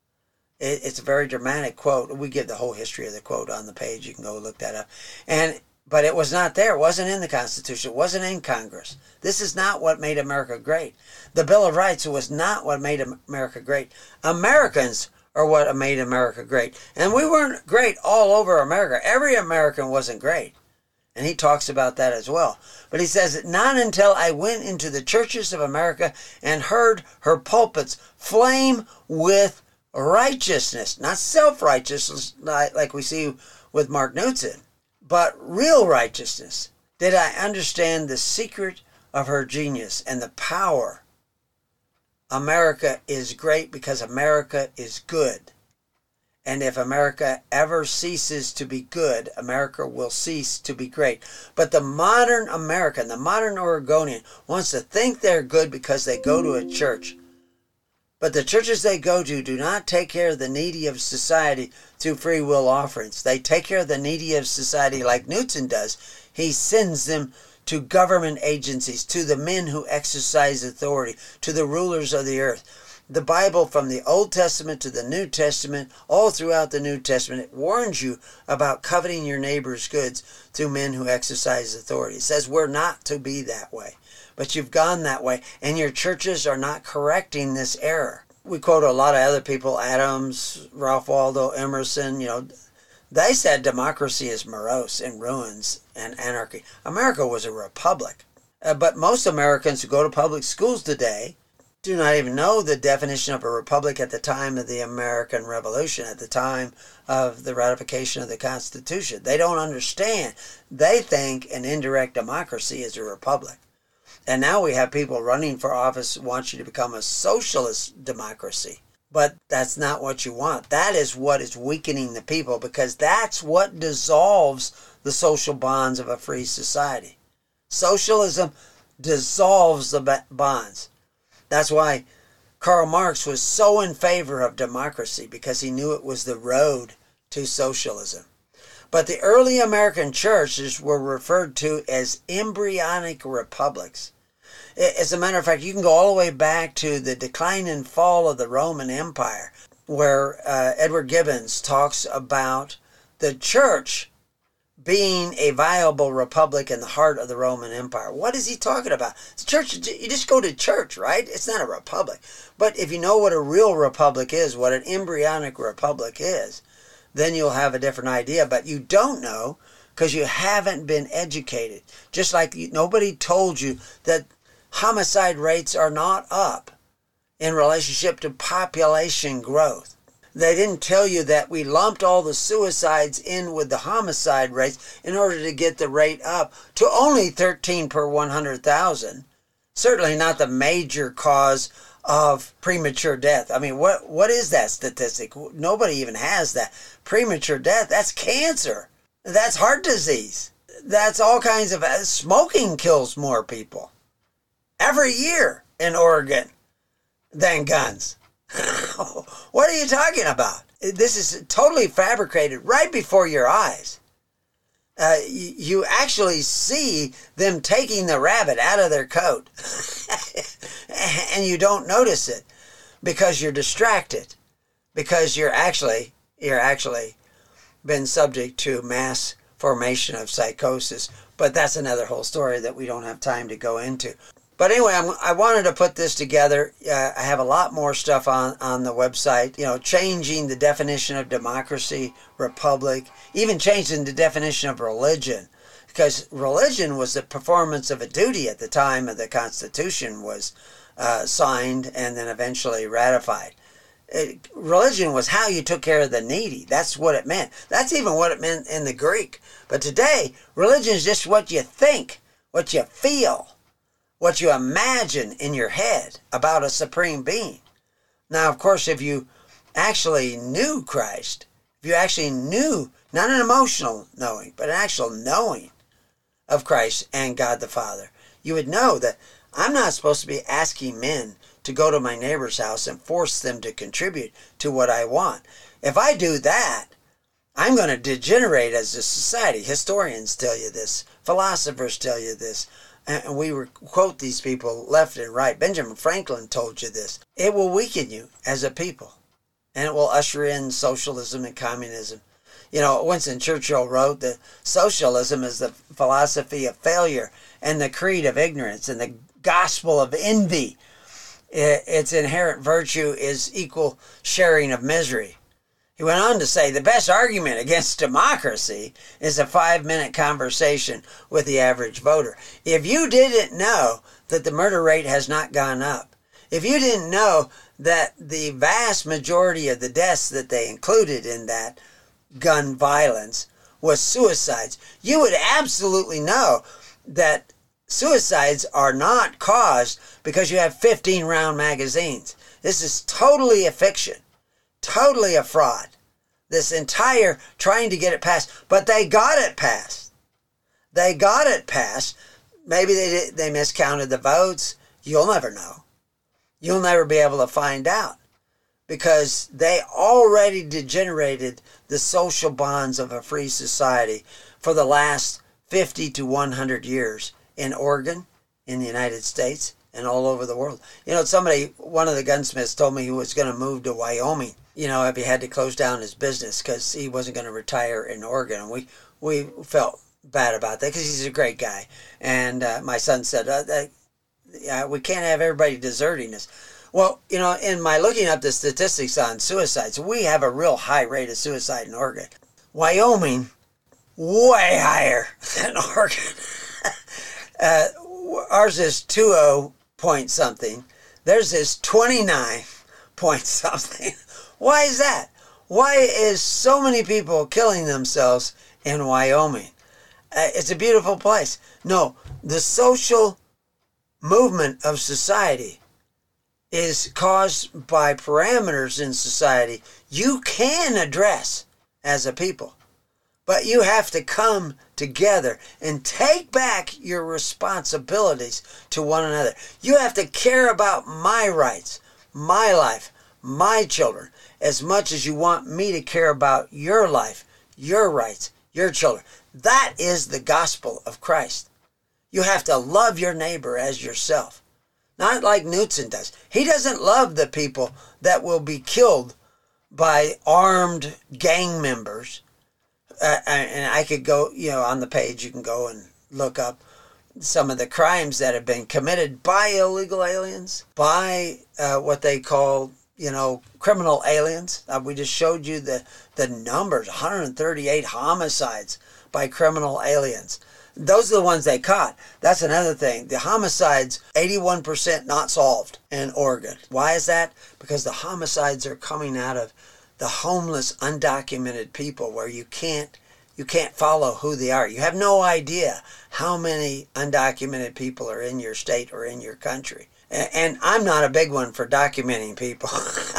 It's a very dramatic quote. We give the whole history of the quote on the page. You can go look that up. And but it was not there. It wasn't in the Constitution. It wasn't in Congress. This is not what made America great. The Bill of Rights was not what made America great. Americans are what made America great. And we weren't great all over America. Every American wasn't great. And he talks about that as well. But he says, not until I went into the churches of America and heard her pulpits flame with righteousness, not self-righteousness like we see with Mark Knudsen, but real righteousness, did I understand the secret of her genius and the power America is great because America is good. And if America ever ceases to be good, America will cease to be great. But the modern American, the modern Oregonian, wants to think they're good because they go to a church. But the churches they go to do not take care of the needy of society through free will offerings. They take care of the needy of society like Newton does. He sends them to government agencies, to the men who exercise authority, to the rulers of the earth. The Bible, from the Old Testament to the New Testament, all throughout the New Testament, it warns you about coveting your neighbor's goods through men who exercise authority. It says we're not to be that way. But you've gone that way, and your churches are not correcting this error. We quote a lot of other people, Adams, Ralph Waldo Emerson, you know, they said democracy is morose and ruins and anarchy. America was a republic. Uh, but most Americans who go to public schools today do not even know the definition of a republic at the time of the American Revolution, at the time of the ratification of the Constitution. They don't understand. They think an indirect democracy is a republic. And now we have people running for office who want you to become a socialist democracy. But that's not what you want. That is what is weakening the people, because that's what dissolves the social bonds of a free society. Socialism dissolves the bonds. That's why Karl Marx was so in favor of democracy, because he knew it was the road to socialism. But the early American churches were referred to as embryonic republics. As a matter of fact, you can go all the way back to the decline and fall of the Roman Empire, where uh, Edward Gibbons talks about the church being a viable republic in the heart of the Roman Empire. What is he talking about? The church, you just go to church, right? It's not a republic. But if you know what a real republic is, what an embryonic republic is, then you'll have a different idea. But you don't know because you haven't been educated. Just like you, nobody told you that homicide rates are not up in relationship to population growth. They didn't tell you that we lumped all the suicides in with the homicide rates in order to get the rate up to only thirteen per one hundred thousand. Certainly not the major cause of premature death. I mean, what what is that statistic? Nobody even has that. Premature death, that's cancer. That's heart disease. That's all kinds of... Smoking kills more people every year in Oregon than guns. What are you talking about? This is totally fabricated right before your eyes. Uh, you, you actually see them taking the rabbit out of their coat and you don't notice it because you're distracted, because you're actually you're actually been subject to mass formation of psychosis. But that's another whole story that we don't have time to go into. But anyway, I'm, I wanted to put this together. Uh, I have a lot more stuff on, on the website, you know, changing the definition of democracy, republic, even changing the definition of religion. Because religion was the performance of a duty at the time of the Constitution was uh, signed and then eventually ratified. It, religion was how you took care of the needy. That's what it meant. That's even what it meant in the Greek. But today, religion is just what you think, what you feel, what you imagine in your head about a supreme being. Now, of course, if you actually knew Christ, if you actually knew, not an emotional knowing, but an actual knowing of Christ and God the Father, you would know that I'm not supposed to be asking men to go to my neighbor's house and force them to contribute to what I want. If I do that, I'm going to degenerate as a society. Historians tell you this. Philosophers tell you this. And we quote these people left and right. Benjamin Franklin told you this. It will weaken you as a people. And it will usher in socialism and communism. You know, Winston Churchill wrote that socialism is the philosophy of failure and the creed of ignorance and the gospel of envy. Its inherent virtue is equal sharing of misery. He went on to say the best argument against democracy is a five-minute conversation with the average voter. If you didn't know that the murder rate has not gone up, if you didn't know that the vast majority of the deaths that they included in that gun violence was suicides, you would absolutely know that suicides are not caused because you have fifteen round magazines. This is totally a fiction, totally a fraud. This entire trying to get it passed, but they got it passed. They got it passed. Maybe they did, they miscounted the votes. You'll never know. You'll never be able to find out because they already degenerated the social bonds of a free society for the last fifty to one hundred years in Oregon, in the United States, and all over the world. You know, somebody, one of the gunsmiths told me he was going to move to Wyoming, you know, if he had to close down his business because he wasn't going to retire in Oregon. And we, we felt bad about that because he's a great guy. And uh, my son said, uh, that, yeah, we can't have everybody deserting us. Well, you know, in my looking up the statistics on suicides, we have a real high rate of suicide in Oregon. Wyoming, way higher than Oregon. uh, ours is two oh point something. Theirs is twenty-nine point something. Why is that? Why is so many people killing themselves in Wyoming? Uh, it's a beautiful place. No, the social movement of society is caused by parameters in society you can address as a people. But you have to come together and take back your responsibilities to one another. You have to care about my rights, my life, my children, as much as you want me to care about your life, your rights, your children. That is the gospel of Christ. You have to love your neighbor as yourself. Not like Knutson does. He doesn't love the people that will be killed by armed gang members. Uh, and I could go, you know, on the page, you can go and look up some of the crimes that have been committed by illegal aliens, by uh, what they call, you know, criminal aliens. Uh, we just showed you the, the numbers, one hundred thirty-eight homicides by criminal aliens. Those are the ones they caught. That's another thing. The homicides, eighty-one percent not solved in Oregon. Why is that? Because the homicides are coming out of the homeless, undocumented people where you can't you can't follow who they are. You have no idea how many undocumented people are in your state or in your country. And I'm not a big one for documenting people.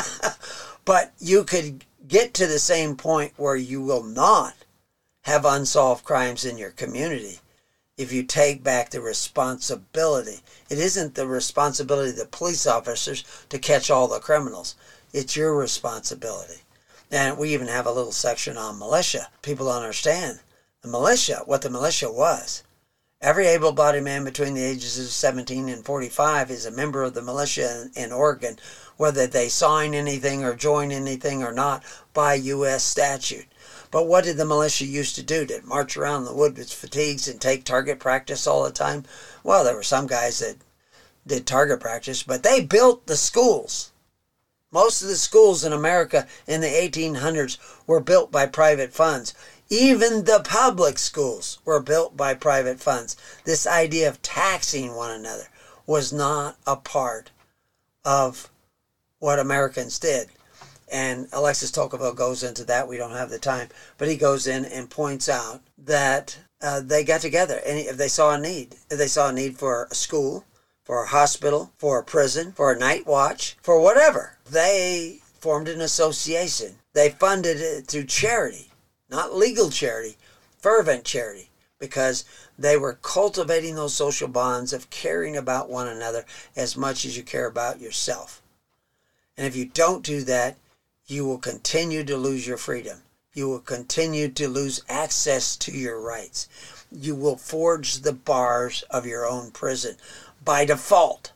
But you could get to the same point where you will not have unsolved crimes in your community if you take back the responsibility. It isn't the responsibility of the police officers to catch all the criminals. It's your responsibility. And we even have a little section on militia. People don't understand the militia, what the militia was. Every able-bodied man between the ages of seventeen and forty-five is a member of the militia in, in Oregon, whether they sign anything or join anything or not by U S statute. But what did the militia used to do? Did it march around the wood with fatigues and take target practice all the time? Well, there were some guys that did target practice, but they built the schools. Most of the schools in America in the eighteen hundreds were built by private funds. Even the public schools were built by private funds. This idea of taxing one another was not a part of what Americans did. And Alexis Tocqueville goes into that. We don't have the time. But he goes in and points out that uh, they got together. And if they saw a need, if they saw a need for a school, for a hospital, for a prison, for a night watch, for whatever, they formed an association. They funded it through charity, not legal charity, fervent charity, because they were cultivating those social bonds of caring about one another as much as you care about yourself. And if you don't do that, you will continue to lose your freedom. You will continue to lose access to your rights. You will forge the bars of your own prison by default.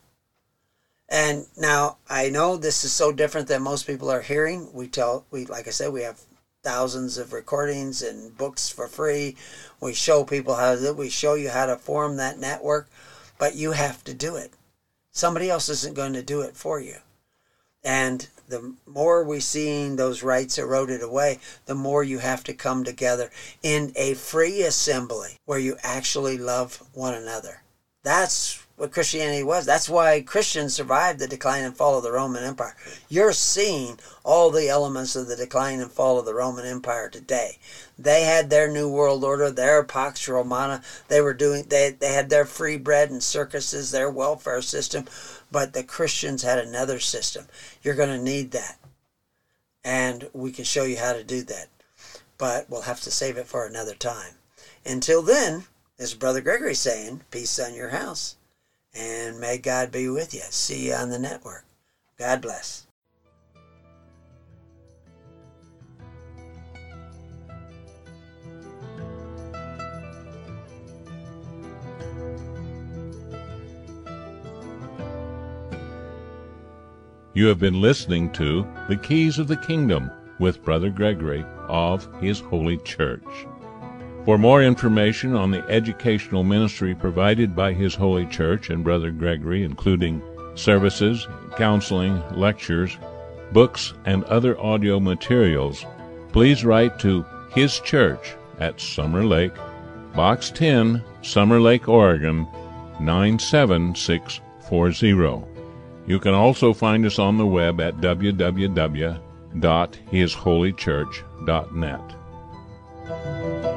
And now I know this is so different than most people are hearing. We tell, we like I said, we have thousands of recordings and books for free. We show people how to, we show you how to form that network, but you have to do it. Somebody else isn't going to do it for you. And the more we seeing those rights eroded away, the more you have to come together in a free assembly where you actually love one another. That's what Christianity was. That's why Christians survived the decline and fall of the Roman Empire. You're seeing all the elements of the decline and fall of the Roman Empire today. They had their New World Order, their Pax Romana. They were doing. They they had their free bread and circuses, their welfare system. But the Christians had another system. You're going to need that, and we can show you how to do that. But we'll have to save it for another time. Until then, as Brother Gregory saying, peace on your house. And may God be with you. See you on the network. God bless. You have been listening to The Keys of the Kingdom with Brother Gregory of His Holy Church. For more information on the educational ministry provided by His Holy Church and Brother Gregory, including services, counseling, lectures, books, and other audio materials, please write to His Church at Summer Lake, Box ten, Summer Lake, Oregon, nine seven six four zero. You can also find us on the web at w w w dot his holy church dot net.